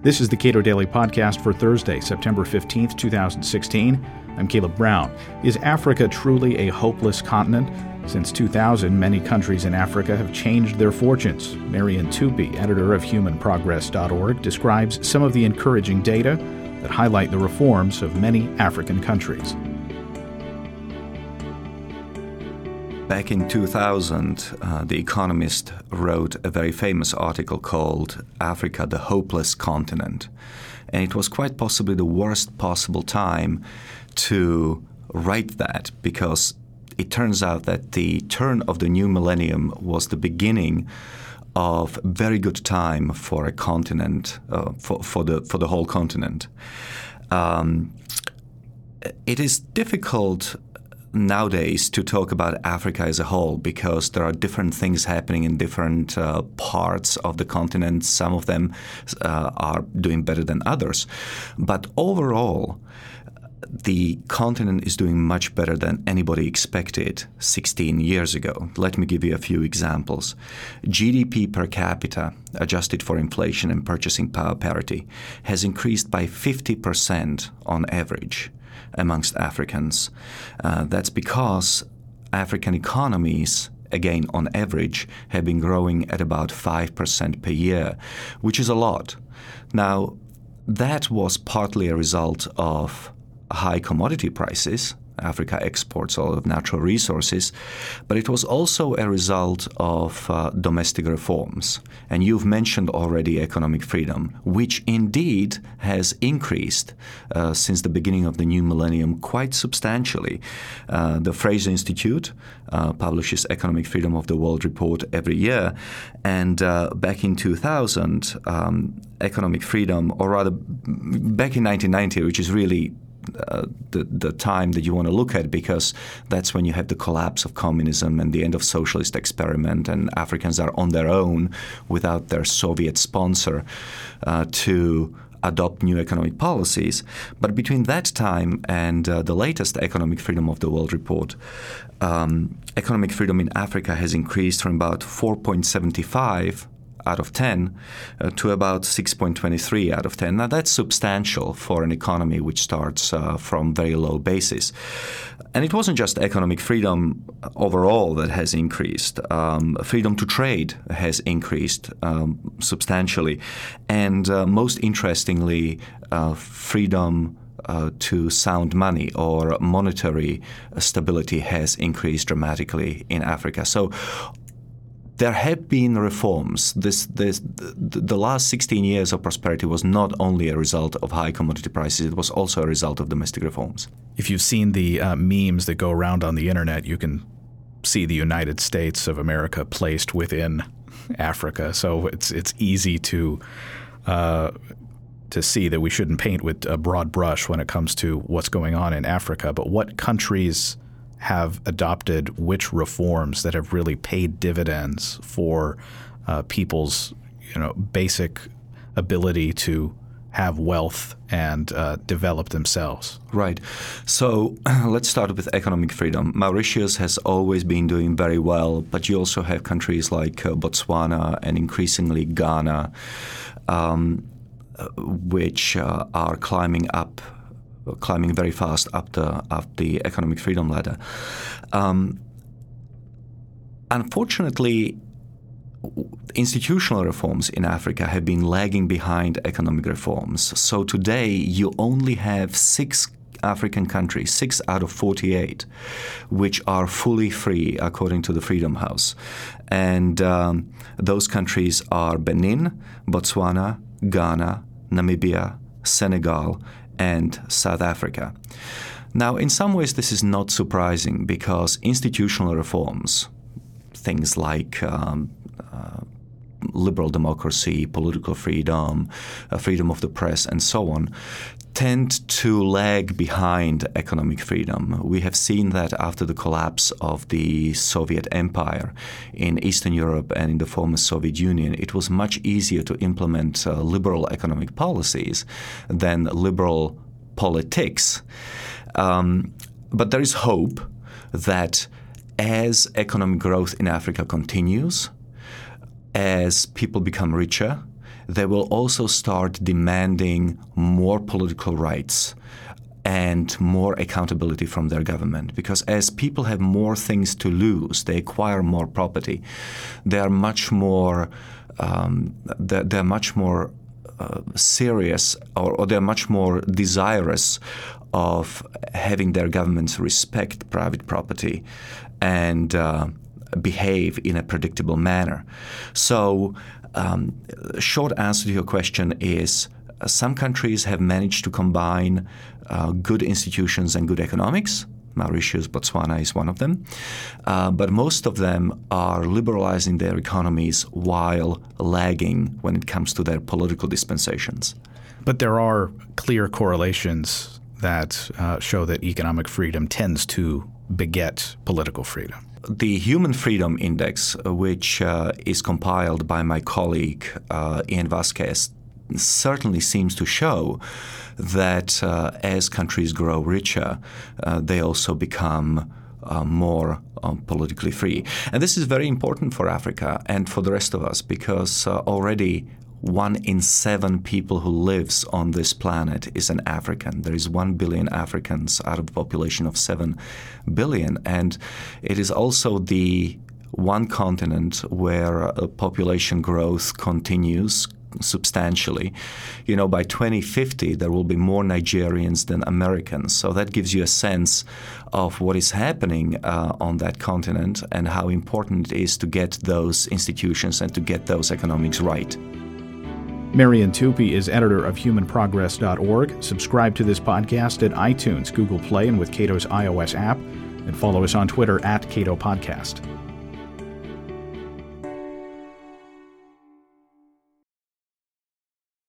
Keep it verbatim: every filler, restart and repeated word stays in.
This is the Cato Daily Podcast for Thursday, September fifteenth, twenty sixteen. I'm Caleb Brown. Is Africa truly a hopeless continent? Since two thousand, many countries in Africa have changed their fortunes. Marian Tupy, editor of human progress dot org, describes some of the encouraging data that highlight the reforms of many African countries. Back in two thousand, uh, The Economist wrote a very famous article called Africa, the Hopeless Continent. And it was quite possibly the worst possible time to write that, because it turns out that the turn of the new millennium was the beginning of very good time for a continent, uh, for, for the for the whole continent. Um, it is difficult nowadays to talk about Africa as a whole, because there are different things happening in different uh, parts of the continent. Some of them uh, are doing better than others. But overall, the continent is doing much better than anybody expected sixteen years ago. Let me give you a few examples. G D P per capita, adjusted for inflation and purchasing power parity, has increased by fifty percent on average amongst Africans. Uh, that's because African economies, again on average, have been growing at about five percent per year, which is a lot. Now, that was partly a result of high commodity prices. Africa exports a lot of natural resources, but it was also a result of uh, domestic reforms. And you've mentioned already economic freedom, which indeed has increased uh, since the beginning of the new millennium quite substantially. Uh, the Fraser Institute uh, publishes Economic Freedom of the World report every year, and uh, back in two thousand, um, economic freedom, or rather back in nineteen ninety, which is really Uh, the, the time that you want to look at, because that's when you have the collapse of communism and the end of socialist experiment, and Africans are on their own without their Soviet sponsor uh, to adopt new economic policies. But between that time and uh, the latest Economic Freedom of the World report, um, economic freedom in Africa has increased from about four point seven five out of ten uh, to about six point two three out of ten. Now, that's substantial for an economy which starts uh, from very low basis. And it wasn't just economic freedom overall that has increased. Um, freedom to trade has increased um, substantially. And uh, most interestingly, uh, freedom Uh, to sound money, or monetary stability, has increased dramatically in Africa. So there have been reforms. This, this, the last sixteen years of prosperity was not only a result of high commodity prices, it was also a result of domestic reforms. If you've seen the uh, memes that go around on the internet, you can see the United States of America placed within Africa. So it's it's easy to uh, to see that we shouldn't paint with a broad brush when it comes to what's going on in Africa. But what countries have adopted which reforms that have really paid dividends for uh, people's, you know, basic ability to have wealth and uh, develop themselves? Right. So let's start with economic freedom. Mauritius has always been doing very well, but you also have countries like uh, Botswana and increasingly Ghana, um, which uh, are climbing up climbing very fast up the up the economic freedom ladder. Um, unfortunately, institutional reforms in Africa have been lagging behind economic reforms. So today you only have six African countries, six out of forty-eight, which are fully free according to the Freedom House. And um, those countries are Benin, Botswana, Ghana, Namibia, Senegal, and South Africa. Now, in some ways, this is not surprising, because institutional reforms, things like um, uh, liberal democracy, political freedom, uh, freedom of the press, and so on, tend to lag behind economic freedom. We have seen that after the collapse of the Soviet Empire in Eastern Europe and in the former Soviet Union, it was much easier to implement uh, liberal economic policies than liberal politics. Um, but there is hope that as economic growth in Africa continues, as people become richer, they will also start demanding more political rights and more accountability from their government. Because as people have more things to lose, they acquire more property, they are much more, um, they're, they're much more uh, serious or, or they're much more desirous of having their governments respect private property and uh, behave in a predictable manner. So, um, short answer to your question is uh, some countries have managed to combine uh, good institutions and good economics. Mauritius, Botswana is one of them. Uh, but most of them are liberalizing their economies while lagging when it comes to their political dispensations. But there are clear correlations that uh, show that economic freedom tends to beget political freedom. The Human Freedom Index, which uh, is compiled by my colleague uh, Ian Vasquez, certainly seems to show that uh, as countries grow richer, uh, they also become uh, more um, politically free. And this is very important for Africa and for the rest of us because uh, already one in seven people who lives on this planet is an African. There is one billion Africans out of a population of seven billion. And it is also the one continent where uh, population growth continues substantially. You know, by twenty fifty, there will be more Nigerians than Americans. So that gives you a sense of what is happening uh, on that continent and how important it is to get those institutions and to get those economics right. Marian Tupy is editor of human progress dot org. Subscribe to this podcast at iTunes, Google Play, and with Cato's iOS app. And follow us on Twitter at Cato Podcast.